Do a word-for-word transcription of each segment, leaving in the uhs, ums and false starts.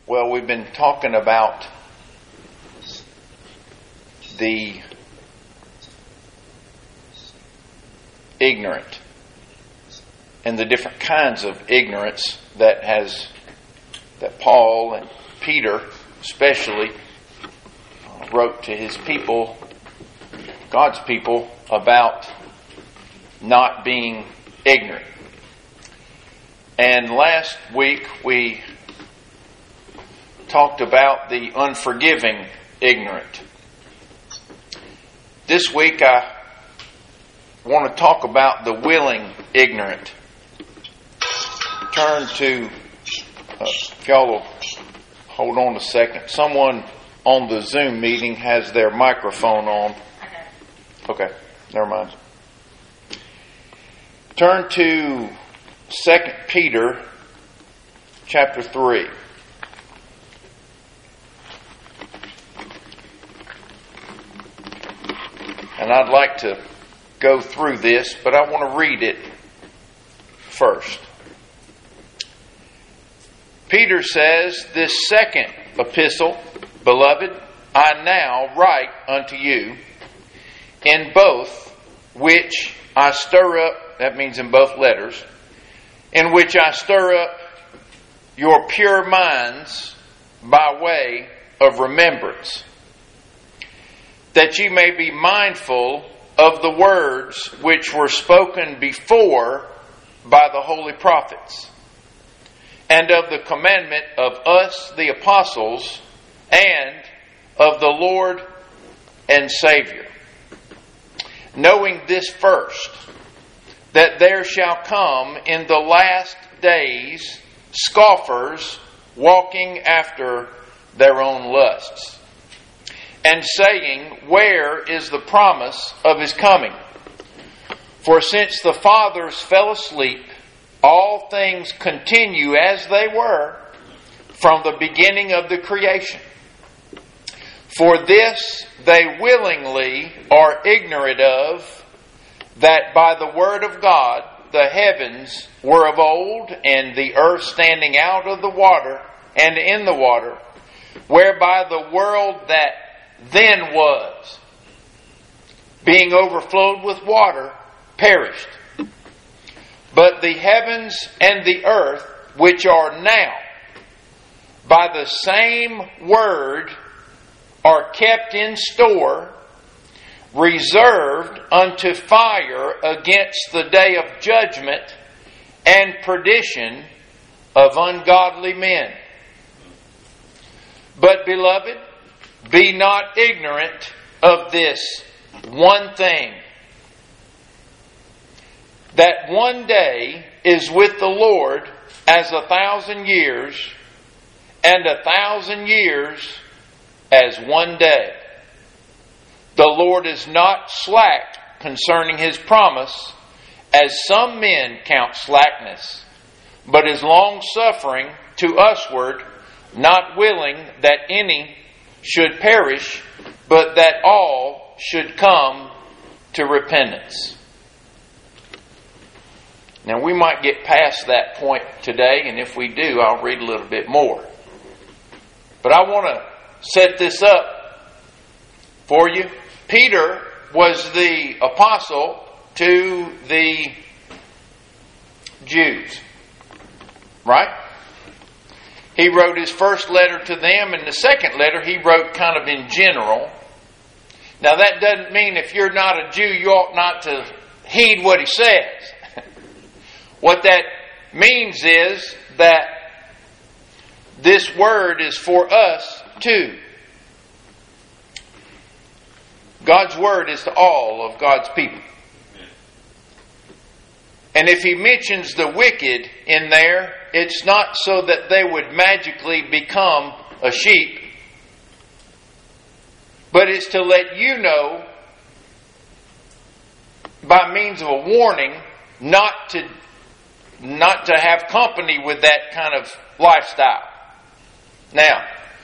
Well, we've been talking about the ignorant and the different kinds of ignorance that has that Paul and Peter especially wrote to his people, God's people, about not being ignorant. And last week we talked about the unforgiving ignorant. This week I want to talk about the willing ignorant. Turn to, uh, if y'all will hold on a second. Someone on the Zoom meeting has their microphone on. Okay, never mind. Turn to Second Peter chapter three. And I'd like to go through this, but I want to read it first. Peter says, "This second epistle, beloved, I now write unto you, in both which I stir up," that means in both letters, "in which I stir up your pure minds by way of remembrance, that ye may be mindful of the words which were spoken before by the holy prophets, and of the commandment of us the apostles, and of the Lord and Savior. Knowing this first, that there shall come in the last days scoffers, walking after their own lusts, and saying, Where is the promise of his coming? For since the fathers fell asleep, all things continue as they were from the beginning of the creation. For this they willingly are ignorant of, that by the word of God the heavens were of old, and the earth standing out of the water and in the water, whereby the world that then was, being overflowed with water, perished. But the heavens and the earth, which are now, by the same word, are kept in store, reserved unto fire against the day of judgment and perdition of ungodly men. But, beloved, be not ignorant of this one thing, that one day is with the Lord as a thousand years, and a thousand years as one day. The Lord is not slack concerning his promise, as some men count slackness, but is long-suffering to usward, not willing that any should perish, but that all should come to repentance. Now, we might get past that point today, and if we do, I'll read a little bit more. But I want to set this up for you. Peter was the apostle to the Jews, right? He wrote his first letter to them, and the second letter he wrote kind of in general. Now, that doesn't mean if you're not a Jew, you ought not to heed what he says. What that means is that this word is for us too. God's word is to all of God's people. And if he mentions the wicked in there, it's not so that they would magically become a sheep, but it's to let you know, by means of a warning, not to not to have company with that kind of lifestyle. Now,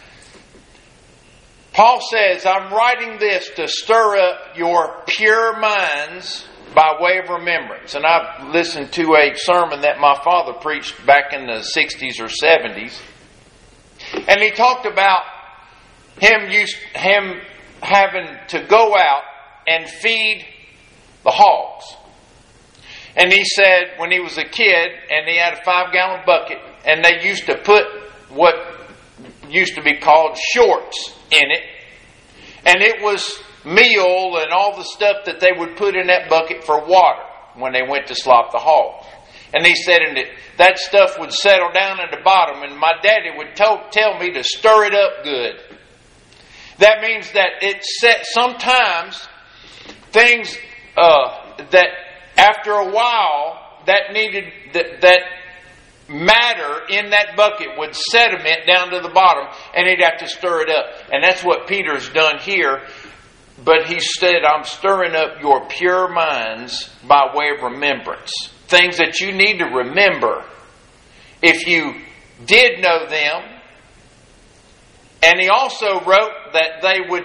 Paul says, I'm writing this to stir up your pure minds by way of remembrance. And I've listened to a sermon that my father preached back in the sixties or seventies. And he talked about him, used, him having to go out and feed the hogs. And he said when he was a kid and he had a five gallon bucket and they used to put what used to be called shorts in it. And it was meal and all the stuff that they would put in that bucket for water when they went to slop the hogs. And he said and it, that stuff would settle down at the bottom and my daddy would to- tell me to stir it up good. That means that it set sometimes things uh, that after a while that needed that, that matter in that bucket would sediment down to the bottom and he'd have to stir it up. And that's what Peter's done here. But he said, I'm stirring up your pure minds by way of remembrance. Things that you need to remember if you did know them. And he also wrote that they would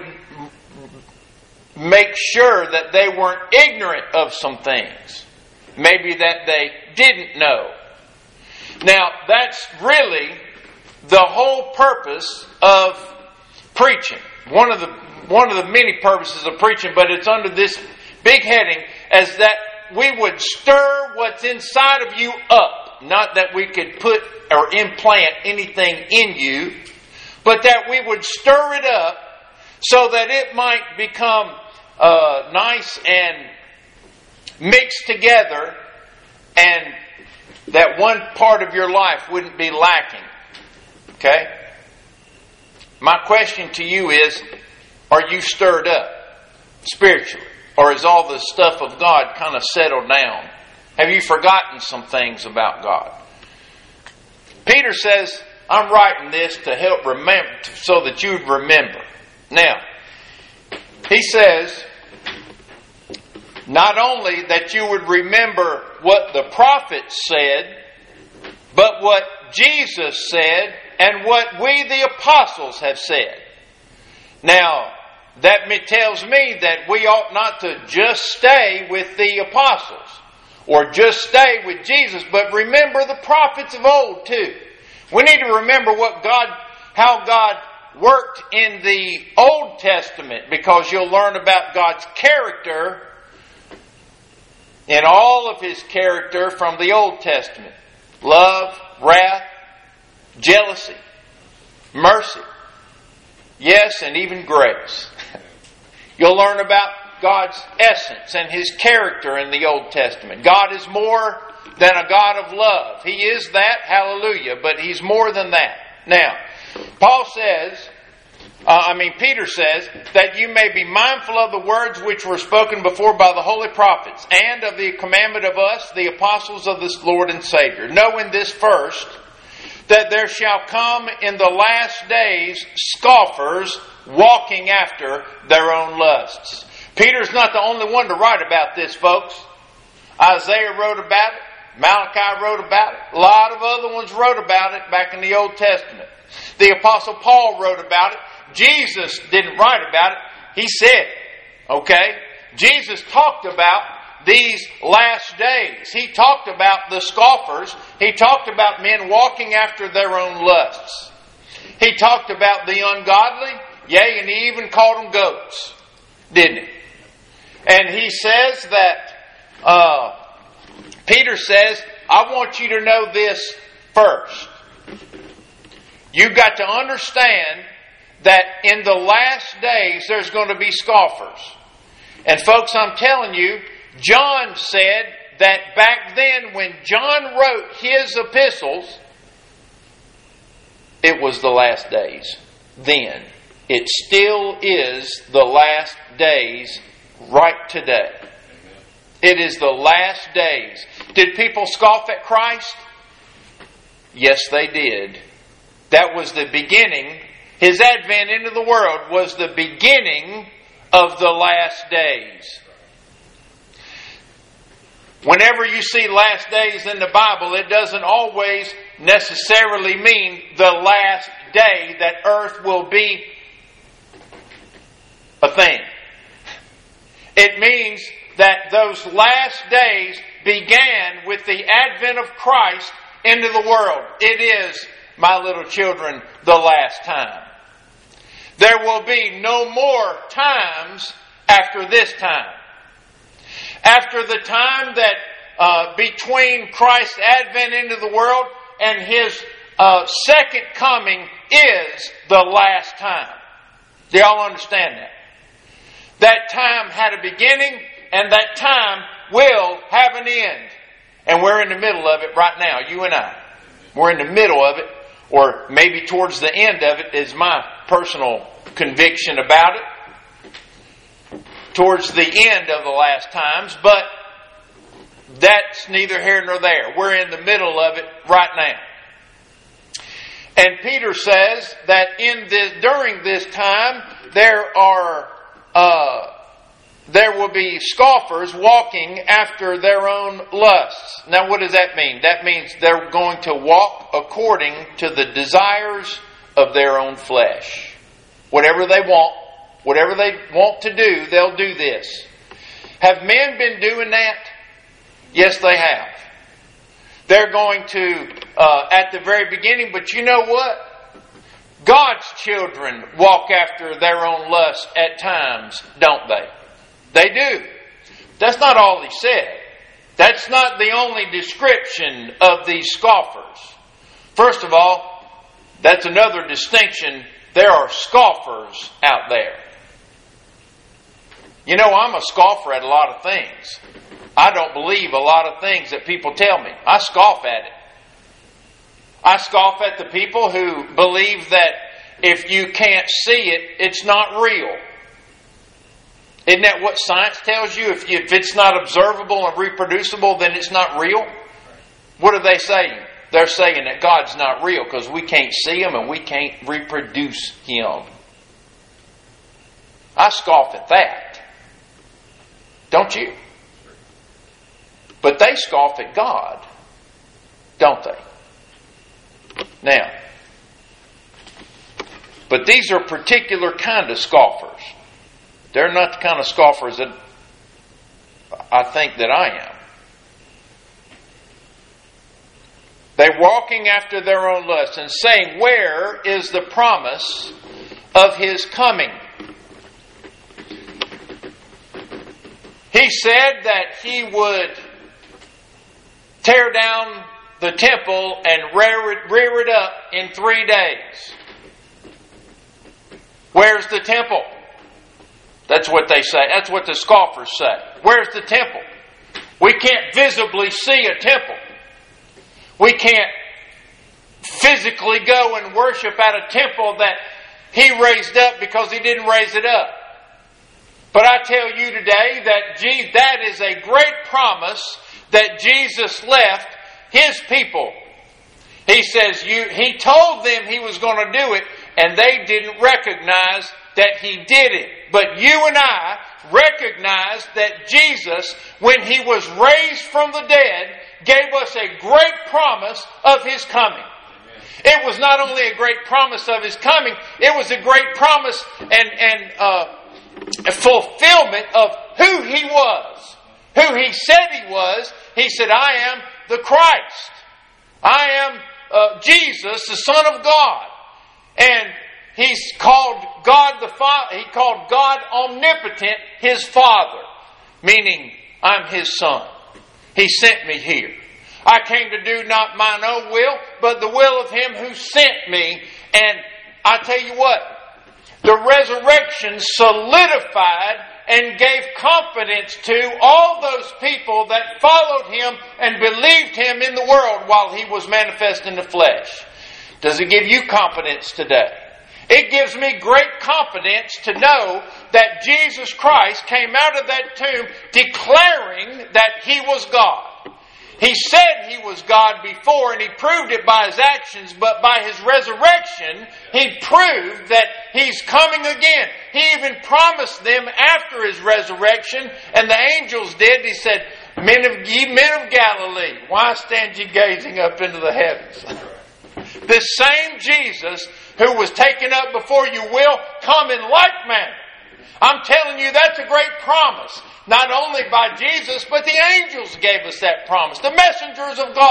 make sure that they weren't ignorant of some things. Maybe that they didn't know. Now, that's really the whole purpose of preaching. One of the one of the many purposes of preaching, but it's under this big heading as that we would stir what's inside of you up. Not that we could put or implant anything in you, but that we would stir it up so that it might become uh, nice and mixed together, and that one part of your life wouldn't be lacking. Okay? My question to you is, are you stirred up spiritually? Or is all the stuff of God kind of settled down? Have you forgotten some things about God? Peter says, I'm writing this to help remember, so that you'd remember. Now, he says, not only that you would remember what the prophets said, but what Jesus said and what we the apostles have said. Now, that tells me that we ought not to just stay with the apostles or just stay with Jesus, but remember the prophets of old too. We need to remember what God, how God worked in the Old Testament, because you'll learn about God's character in all of His character from the Old Testament. Love, wrath, jealousy, mercy, yes, and even grace. You'll learn about God's essence and His character in the Old Testament. God is more than a God of love. He is that, hallelujah, but He's more than that. Now, Paul says, uh, I mean Peter says, that you may be mindful of the words which were spoken before by the holy prophets, and of the commandment of us, the apostles of this Lord and Savior. Knowing this first, that there shall come in the last days scoffers, walking after their own lusts. Peter's not the only one to write about this, folks. Isaiah wrote about it. Malachi wrote about it. A lot of other ones wrote about it back in the Old Testament. The Apostle Paul wrote about it. Jesus didn't write about it. He said, okay? Jesus talked about these last days. He talked about the scoffers. He talked about men walking after their own lusts. He talked about the ungodly. Yea, and he even called them goats. Didn't he? And he says that, uh, Peter says, I want you to know this first. You've got to understand that in the last days there's going to be scoffers. And folks, I'm telling you, John said that back then when John wrote his epistles, it was the last days. Then. It still is the last days right today. It is the last days. Did people scoff at Christ? Yes, they did. That was the beginning. His advent into the world was the beginning of the last days. Whenever you see last days in the Bible, it doesn't always necessarily mean the last day that earth will be a thing. It means that those last days began with the advent of Christ into the world. It is my little children, the last time. There will be no more times after this time. After the time that uh, between Christ's advent into the world and His uh, second coming is the last time. Do y'all understand that? That time had a beginning and that time will have an end. And we're in the middle of it right now, you and I. We're in the middle of it, or maybe towards the end of it is my personal conviction about it. Towards the end of the last times, but that's neither here nor there. We're in the middle of it right now. And Peter says that in this, during this time, there are uh, there will be scoffers walking after their own lusts. Now, what does that mean? That means they're going to walk according to the desires of their own flesh. Whatever they want, whatever they want to do, they'll do this. Have men been doing that? Yes, they have. They're going to, uh, at the very beginning, but you know what? God's children walk after their own lust at times, don't they? They do. That's not all he said. That's not the only description of these scoffers. First of all, that's another distinction. There are scoffers out there. You know, I'm a scoffer at a lot of things. I don't believe a lot of things that people tell me. I scoff at it. I scoff at the people who believe that if you can't see it, it's not real. Isn't that what science tells you? If, you, if it's not observable and reproducible, then it's not real? What are they saying? They're saying that God's not real because we can't see Him and we can't reproduce Him. I scoff at that. Don't you? But they scoff at God, don't they? Now, but these are particular kind of scoffers. They're not the kind of scoffers that I think that I am. They're walking after their own lusts and saying, where is the promise of His coming? He said that He would tear down the temple and rear it, rear it up in three days. Where's the temple? That's what they say. That's what the scoffers say. Where's the temple? We can't visibly see a temple. We can't physically go and worship at a temple that He raised up because He didn't raise it up. But I tell you today that gee, that is a great promise that Jesus left His people. He says, you, He told them He was going to do it, and they didn't recognize that He did it. But you and I recognize that Jesus, when He was raised from the dead, gave us a great promise of His coming. Amen. It was not only a great promise of His coming, it was a great promise and, and uh, fulfillment of who He was. Who He said He was. He said, I am the Christ. I am uh, Jesus, the Son of God. And He's called God the Father. He called God omnipotent His Father. Meaning, I'm His Son. He sent me here. I came to do not mine own will, but the will of Him who sent me. And I tell you what, the resurrection solidified and gave confidence to all those people that followed Him and believed Him in the world while He was manifest in the flesh. Does it give you confidence today? It gives me great confidence to know that Jesus Christ came out of that tomb declaring that He was God. He said He was God before and He proved it by His actions, but by His resurrection, He proved that He's coming again. He even promised them after His resurrection, and the angels did. He said, Men of, ye men of Galilee, why stand ye gazing up into the heavens? This same Jesus who was taken up before you will come in like manner. I'm telling you, that's a great promise. Not only by Jesus, but the angels gave us that promise. The messengers of God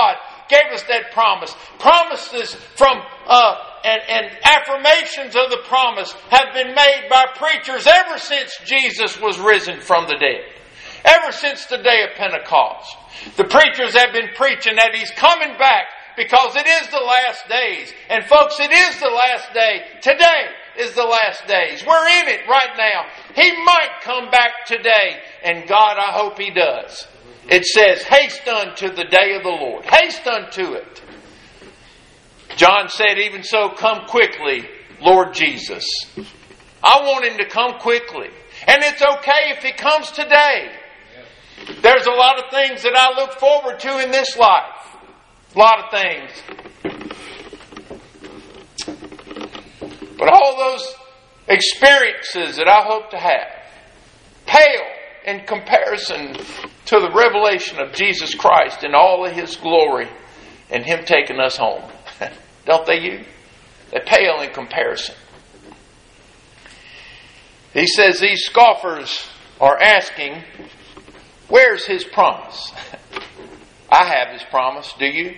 gave us that promise. Promises from uh, and, and affirmations of the promise have been made by preachers ever since Jesus was risen from the dead. Ever since the day of Pentecost. The preachers have been preaching that He's coming back because it is the last days. And folks, it is the last day. Today is the last days. We're in it right now. He might come back today. And God, I hope He does. It says, haste unto the day of the Lord. Haste unto it. John said, even so, come quickly, Lord Jesus. I want Him to come quickly. And it's okay if He comes today. There's a lot of things that I look forward to in this life. A lot of things. But all those experiences that I hope to have pale in comparison to the revelation of Jesus Christ and all of His glory and Him taking us home. Don't they you? They pale in comparison. He says these scoffers are asking, where's His promise? I have His promise, do you?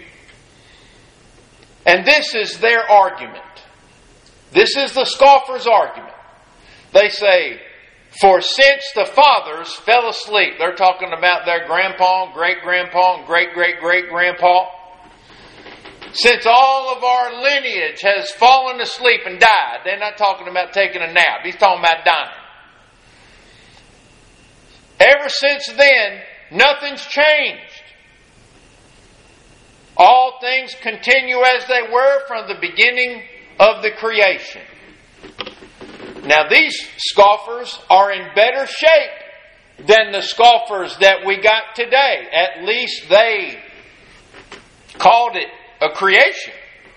And this is their argument. This is the scoffers' argument. They say, for since the fathers fell asleep, they're talking about their grandpa, great-grandpa, and great-great-great-grandpa. Since all of our lineage has fallen asleep and died, they're not talking about taking a nap. He's talking about dying. Ever since then, nothing's changed. All things continue as they were from the beginning of the creation. Now these scoffers are in better shape than the scoffers that we got today. At least they called it a creation.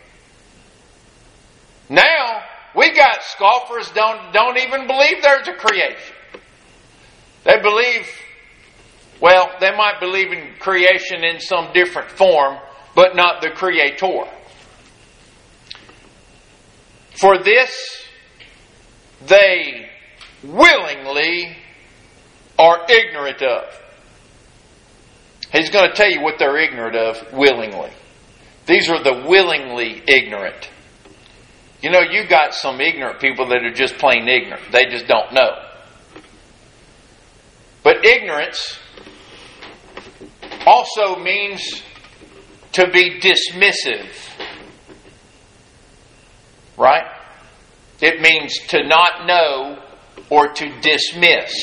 Now we got scoffers don't don't even believe there's a creation. They believe, well, they might believe in creation in some different form, but not the Creator. For this, they willingly are ignorant of. He's going to tell you what they're ignorant of willingly. These are the willingly ignorant. You know, you got some ignorant people that are just plain ignorant. They just don't know. But ignorance also means to be dismissive. Right? It means to not know or to dismiss.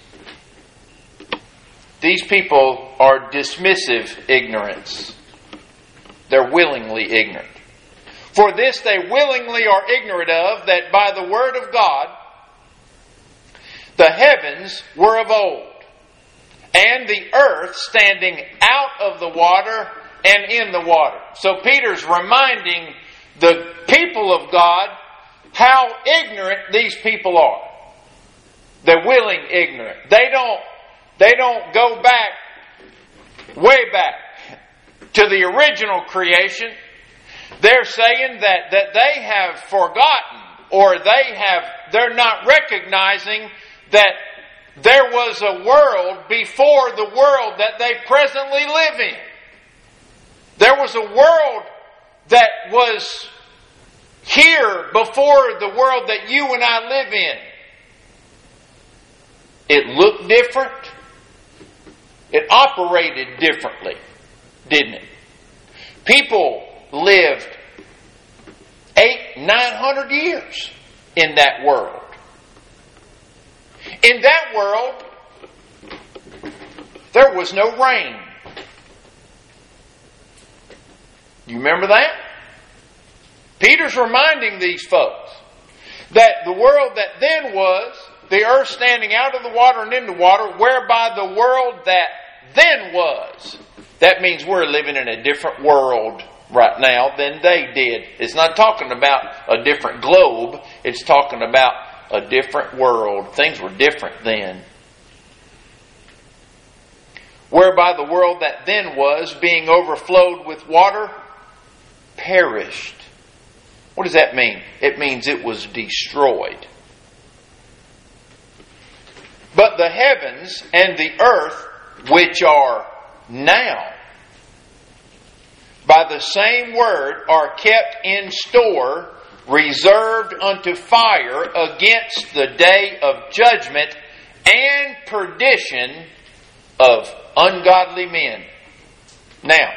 These people are dismissive ignorance. They're willingly ignorant. For this they willingly are ignorant of, that by the word of God the heavens were of old, and the earth standing out of the water and in the water. So Peter's reminding the people of God how ignorant these people are. They're willing ignorant. They don't, they don't go back, way back to the original creation. They're saying that, that they have forgotten, or they have, they're not recognizing that there was a world before the world that they presently live in. There was a world that was here before the world that you and I live in. It looked different. It operated differently, didn't it? People lived eight, nine hundred years in that world. In that world, there was no rain. You remember that? Peter's reminding these folks that the world that then was, the earth standing out of the water and in the water, whereby the world that then was. That means we're living in a different world right now than they did. It's not talking about a different globe. It's talking about a different world. Things were different then. Whereby the world that then was, being overflowed with water, perished. What does that mean? It means it was destroyed. But the heavens and the earth, which are now, by the same word are kept in store, reserved unto fire against the day of judgment and perdition of ungodly men. Now,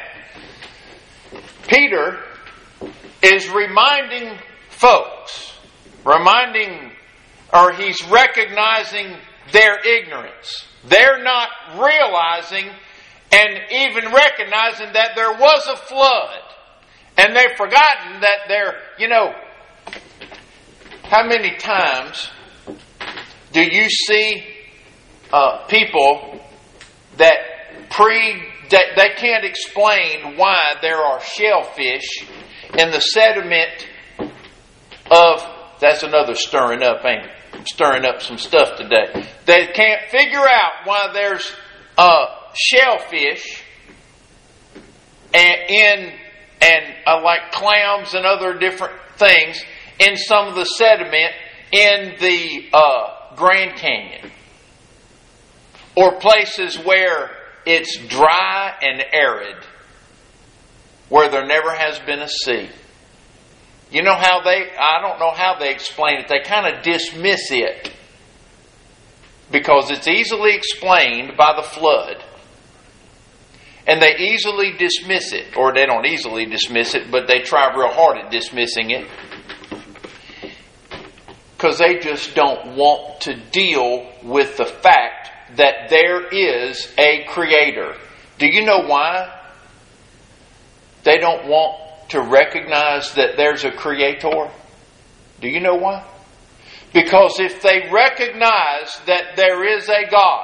Peter is reminding folks, reminding, or he's recognizing their ignorance. They're not realizing and even recognizing that there was a flood. And they've forgotten that they're, you know, how many times do you see uh, people that pre that they can't explain why there are shellfish in the sediment of, that's another stirring up, ain't it? I'm stirring up some stuff today. They can't figure out why there's uh, shellfish and in and uh, like clams and other different things in some of the sediment in the uh, Grand Canyon, or places where it's dry and arid, where there never has been a sea. You know how they, I don't know how they explain it. They kind of dismiss it because it's easily explained by the flood. And they easily dismiss it, or they don't easily dismiss it, but they try real hard at dismissing it because they just don't want to deal with the fact that there is a creator. Do you know why they don't want to recognize that there's a creator? Do you know why? Because if they recognize that there is a God,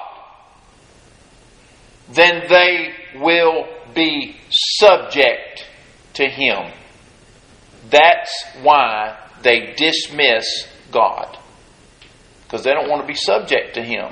then they will be subject to Him. That's why they dismiss God. Because they don't want to be subject to Him.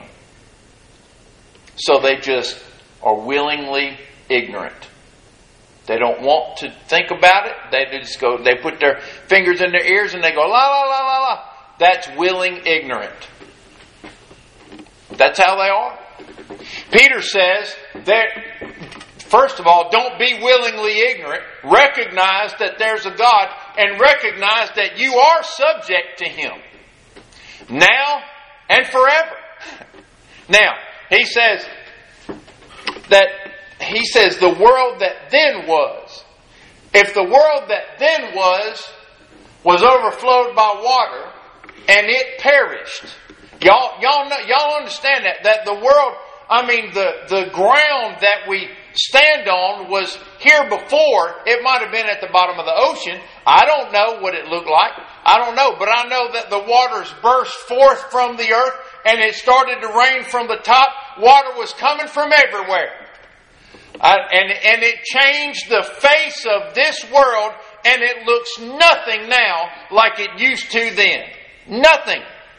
So they just are willingly ignorant. They don't want to think about it. They just go, they put their fingers in their ears and they go, la, la, la, la, la. That's willing ignorant. That's how they are. Peter says that, first of all, don't be willingly ignorant. Recognize that there's a God and recognize that you are subject to Him. Now and forever. Now, he says that he says the world that then was. If the world that then was was overflowed by water and it perished. Y'all y'all know, y'all understand that that the world, I mean the the ground that we stand on was here before. It might have been at the bottom of the ocean. I don't know what it looked like. I don't know, but I know that the waters burst forth from the earth and it started to rain from the top. Water was coming from everywhere. I, and, and it changed the face of this world, and it looks nothing now like it used to then. Nothing.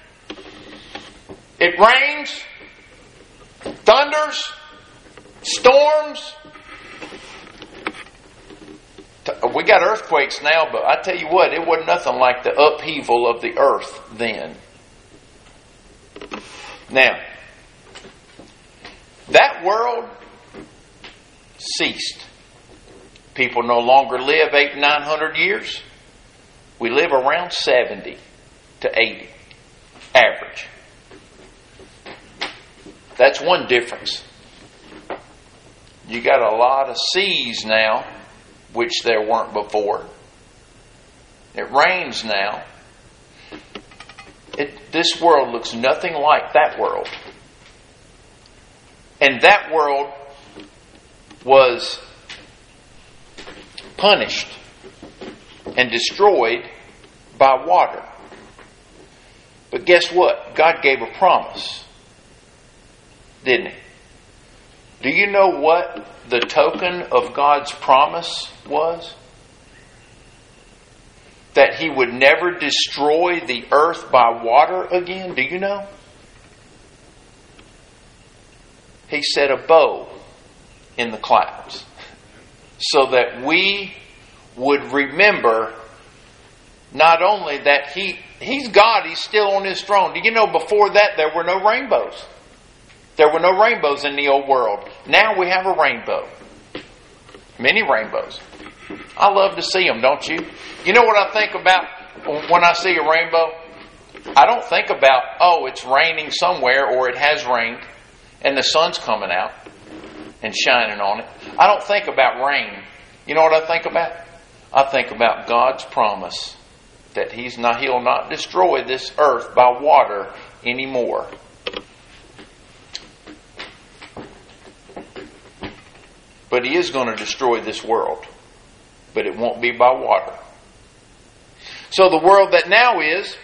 It rains, thunders, storms. We got earthquakes now, but I tell you what, it wasn't nothing like the upheaval of the earth then. Now, that world ceased. People no longer live eight, nine hundred years. We live around seventy to eighty, average. That's one difference. You got a lot of seas now, which there weren't before. It rains now. It, this world looks nothing like that world. And that world was punished and destroyed by water. But guess what? God gave a promise, didn't He? Do you know what the token of God's promise was? That He would never destroy the earth by water again. Do you know? He set a bow in the clouds so that we would remember not only that He He's God, He's still on His throne. Do you know before that there were no rainbows? There were no rainbows in the old world. Now we have a rainbow. Many rainbows. I love to see them, don't you? You know what I think about when I see a rainbow? I don't think about, oh, it's raining somewhere or it has rained and the sun's coming out and shining on it. I don't think about rain. You know what I think about? I think about God's promise that He's not, He'll not destroy this earth by water anymore. But He is going to destroy this world. But it won't be by water. So the world that now is,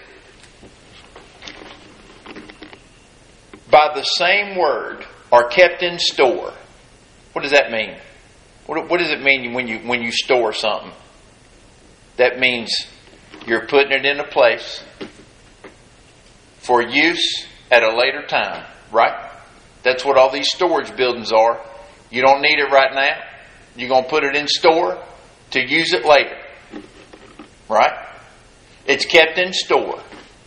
by the same word, are kept in store. What does that mean? What, what does it mean when you when you store something? That means you're putting it in a place for use at a later time, right? That's what all these storage buildings are. You don't need it right now. You're going to put it in store to use it later. Right? It's kept in store.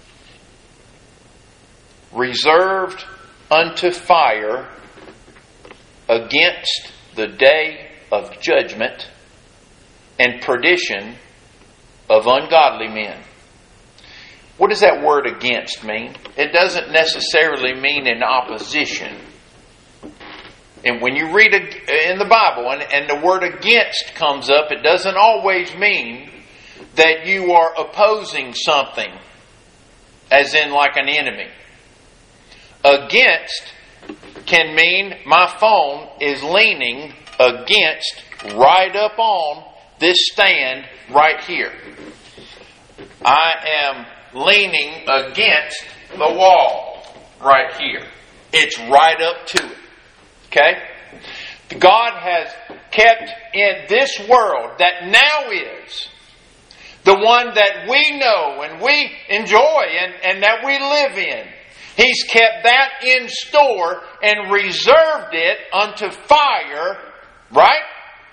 Reserved unto fire against the day of judgment and perdition of ungodly men. What does that word against mean? It doesn't necessarily mean in opposition. And when you read in the Bible and, and the word against comes up, it doesn't always mean that you are opposing something, as in like an enemy. Against can mean my phone is leaning against, right up on this stand right here. I am leaning against the wall right here. It's right up to it. Okay? God has kept in this world that now is the one that we know and we enjoy and, and that we live in. He's kept that in store and reserved it unto fire, right?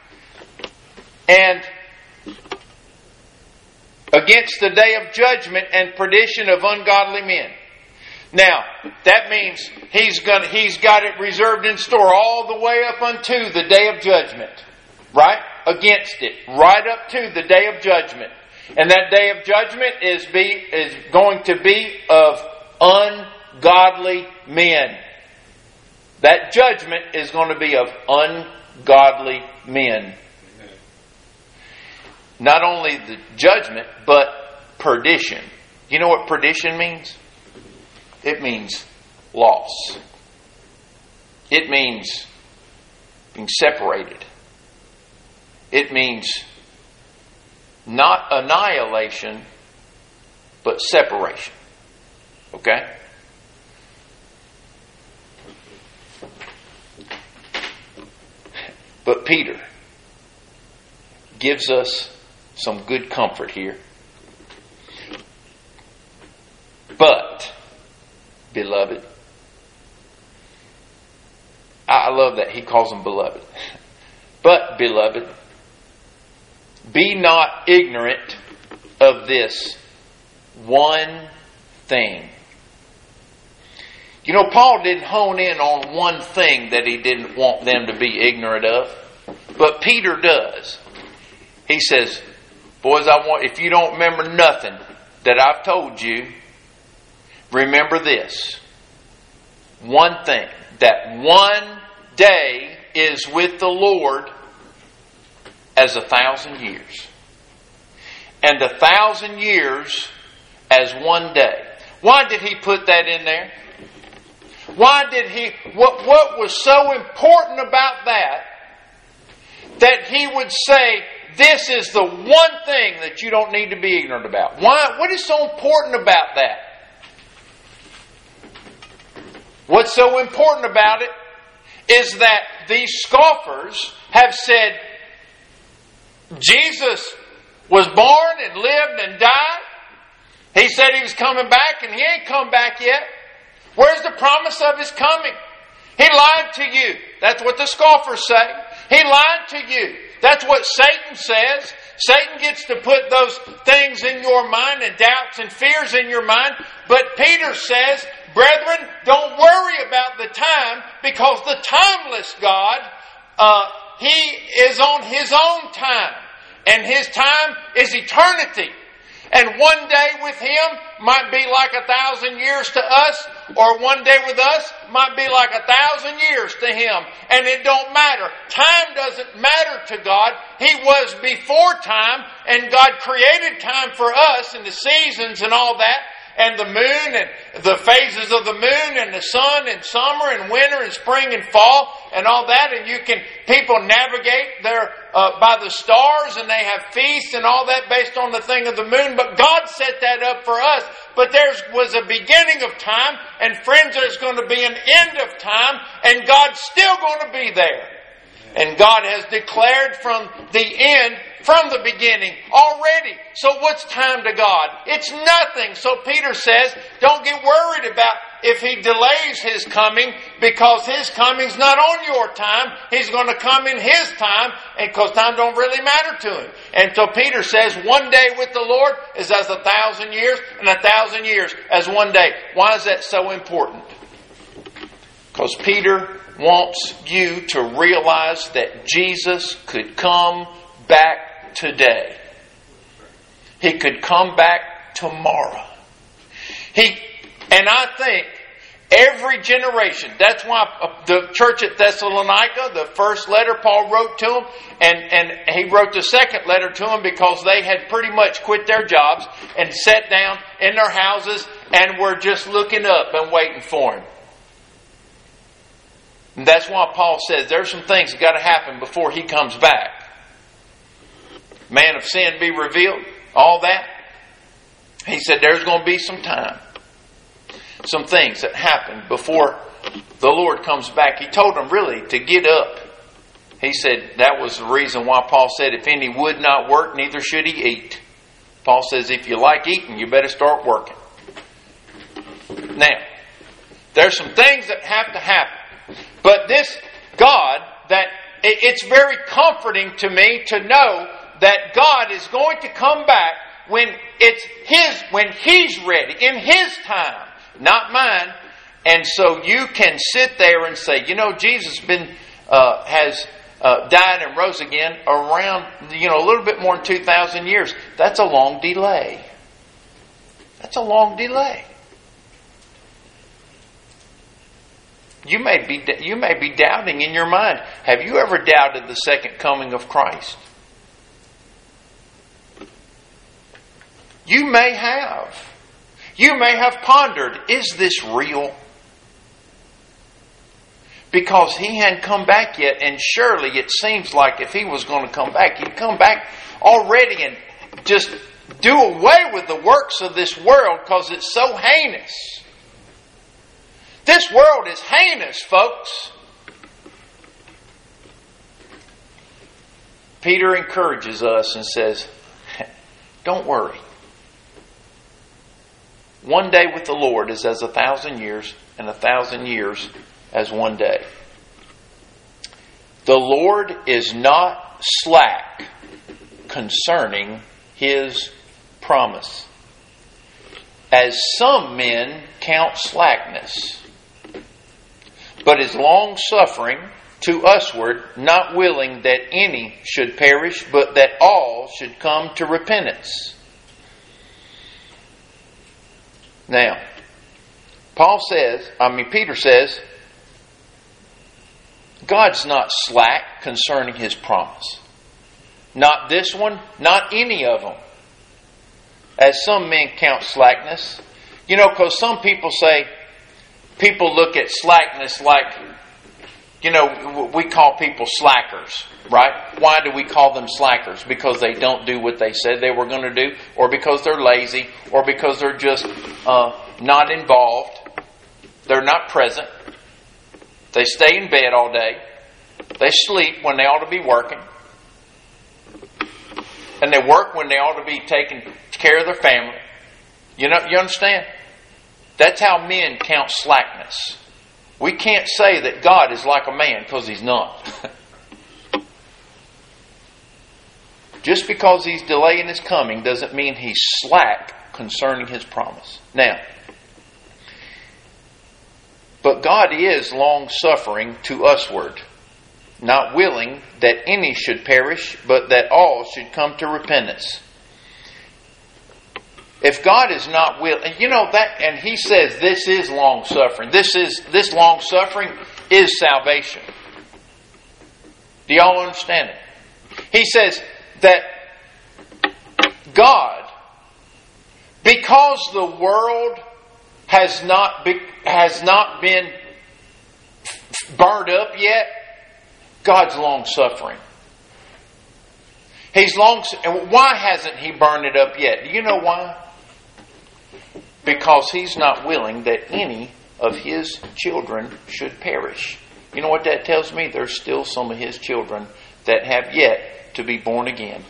And against the day of judgment and perdition of ungodly men. Now, that means he's gonna, he's got it reserved in store all the way up unto the day of judgment. Right? Against it. Right up to the day of judgment. And that day of judgment is be is going to be of ungodly men. That judgment is going to be of ungodly men. Not only the judgment, but perdition. You know what perdition means? It means loss. It means being separated. It means not annihilation, but separation. Okay? But Peter gives us some good comfort here. But, beloved, I love that he calls them beloved. But, beloved, be not ignorant of this one thing. You know, Paul didn't hone in on one thing that he didn't want them to be ignorant of. But Peter does. He says, boys, I want, if you don't remember nothing that I've told you, remember this. One thing. That one day is with the Lord as a thousand years. And a thousand years as one day. Why did he put that in there? Why did he... What, what was so important about that, that he would say, this is the one thing that you don't need to be ignorant about? Why? What is so important about that? What's so important about it is that these scoffers have said, Jesus was born and lived and died. He said he was coming back and he ain't come back yet. Where's the promise of his coming? He lied to you. That's what the scoffers say. He lied to you. That's what Satan says. Satan gets to put those things in your mind and doubts and fears in your mind. But Peter says, brethren, don't worry about the time, because the timeless God, uh, He is on His own time. And His time is eternity. And one day with Him might be like a thousand years to us, or one day with us might be like a thousand years to Him. And it don't matter. Time doesn't matter to God. He was before time, and God created time for us and the seasons and all that, and the moon and the phases of the moon and the sun and summer and winter and spring and fall and all that. And you can, people navigate their Uh, by the stars, and they have feasts and all that based on the thing of the moon. But God set that up for us. But there was a beginning of time, and friends, there's going to be an end of time, and God's still going to be there. And God has declared from the end, from the beginning, already. So what's time to God? It's nothing. So Peter says, don't get worried about if He delays His coming, because His coming's not on your time. He's going to come in His time, and because time don't really matter to Him. And so Peter says, one day with the Lord is as a thousand years, and a thousand years as one day. Why is that so important? Because Peter wants you to realize that Jesus could come back today. He could come back tomorrow. He, and I think every generation, that's why the church at Thessalonica, the first letter Paul wrote to them, and, and he wrote the second letter to them because they had pretty much quit their jobs and sat down in their houses and were just looking up and waiting for Him. And that's why Paul says there's some things that got to happen before He comes back. Man of sin be revealed, all that. He said there's going to be some time. Some things that happen before the Lord comes back. He told them really to get up. He said that was the reason why Paul said if any would not work, neither should he eat. Paul says if you like eating, you better start working. Now, there's some things that have to happen. But this God, that it's very comforting to me to know that God is going to come back when it's His, when He's ready, in His time, not mine. And so you can sit there and say, you know, Jesus been uh, has uh, died and rose again around, you know, a little bit more than two thousand years. That's a long delay. That's a long delay. You may be you may be doubting in your mind. Have you ever doubted the second coming of Christ? You may have. You may have pondered, is this real? Because He hadn't come back yet, and surely it seems like if He was going to come back, He'd come back already and just do away with the works of this world because it's so heinous. This world is heinous, folks. Peter encourages us and says, don't worry. One day with the Lord is as a thousand years, and a thousand years as one day. The Lord is not slack concerning His promise, as some men count slackness, but is long-suffering to usward, not willing that any should perish, but that all should come to repentance. Now, Paul says, I mean Peter says, God's not slack concerning His promise. Not this one, not any of them. As some men count slackness. You know, because some people say, people look at slackness like, you know, we call people slackers, right? Why do we call them slackers? Because they don't do what they said they were going to do, or because they're lazy, or because they're just uh, not involved. They're not present. They stay in bed all day. They sleep when they ought to be working. And they work when they ought to be taking care of their family. You know, you understand? That's how men count slackness. We can't say that God is like a man because He's not. Just because He's delaying His coming doesn't mean He's slack concerning His promise. Now, but God is long-suffering to usward. not willing that any should perish, but that all should come to repentance. If God is not willing, you know that, and He says this is long suffering. This is this long suffering is salvation. Do y'all understand it? He says that God, because the world has not be, has not been burned up yet, God's long suffering. He's long. Why hasn't He burned it up yet? Do you know why? Because He's not willing that any of His children should perish. You know what that tells me? There's still some of His children that have yet to be born again.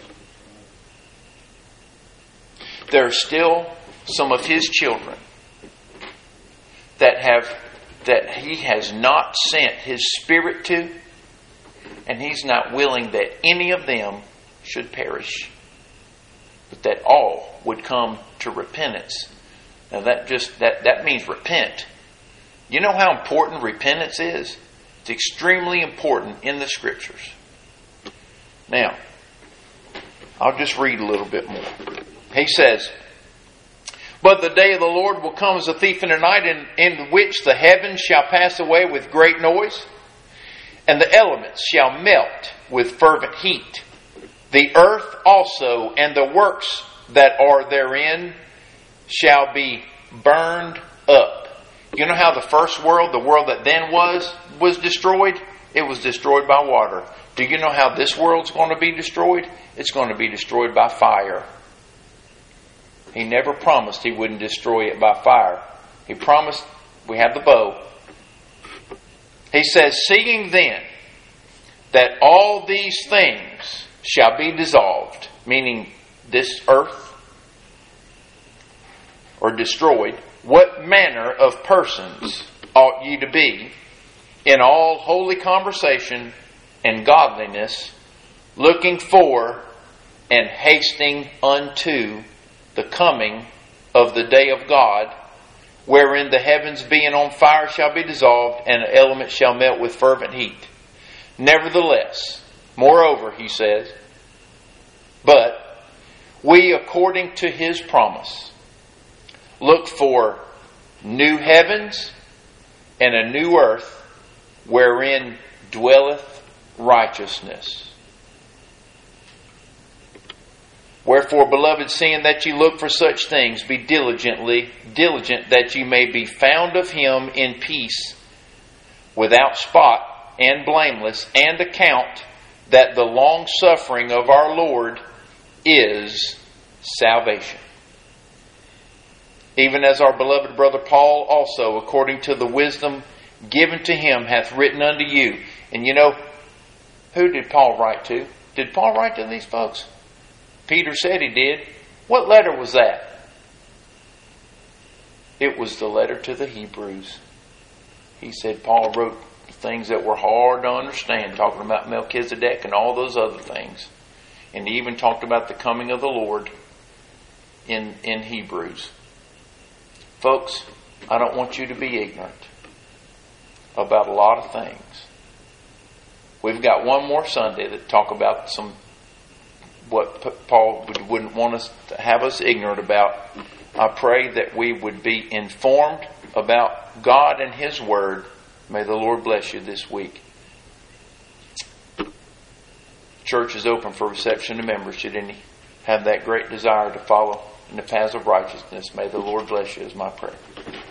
There are still some of His children that have that He has not sent His Spirit to, and He's not willing that any of them should perish, but that all would come to repentance. Now that just that, that means repent. You know how important repentance is? It's extremely important in the Scriptures. Now, I'll just read a little bit more. He says, "But the day of the Lord will come as a thief in the night, in, in which the heavens shall pass away with great noise, and the elements shall melt with fervent heat. The earth also and the works that are therein shall be burned up." You know how the first world, the world that then was, was destroyed? It was destroyed by water. Do you know how this world's going to be destroyed? It's going to be destroyed by fire. He never promised He wouldn't destroy it by fire. He promised, we have the bow. He says, "Seeing then that all these things shall be dissolved," meaning this earth, or destroyed, "what manner of persons ought ye to be in all holy conversation and godliness, looking for and hasting unto the coming of the day of God, wherein the heavens being on fire shall be dissolved, and the elements shall melt with fervent heat. Nevertheless, moreover," he says, "but we, according to His promise, look for new heavens and a new earth, wherein dwelleth righteousness. Wherefore, beloved, seeing that ye look for such things, be diligently diligent that ye may be found of Him in peace, without spot and blameless, and account that the long suffering of our Lord is salvation. Even as our beloved brother Paul also, according to the wisdom given to him, hath written unto you." And you know, who did Paul write to? Did Paul write to these folks? Peter said he did. What letter was that? It was the letter to the Hebrews. He said Paul wrote things that were hard to understand, talking about Melchizedek and all those other things. And he even talked about the coming of the Lord in, in Hebrews. Folks, I don't want you to be ignorant about a lot of things. We've got one more Sunday that talk about some what Paul wouldn't want us to have us ignorant about. I pray that we would be informed about God and His Word. May the Lord bless you this week. Church is open for reception to members. Should any have that great desire to follow in the paths of righteousness, may the Lord bless you, is my prayer.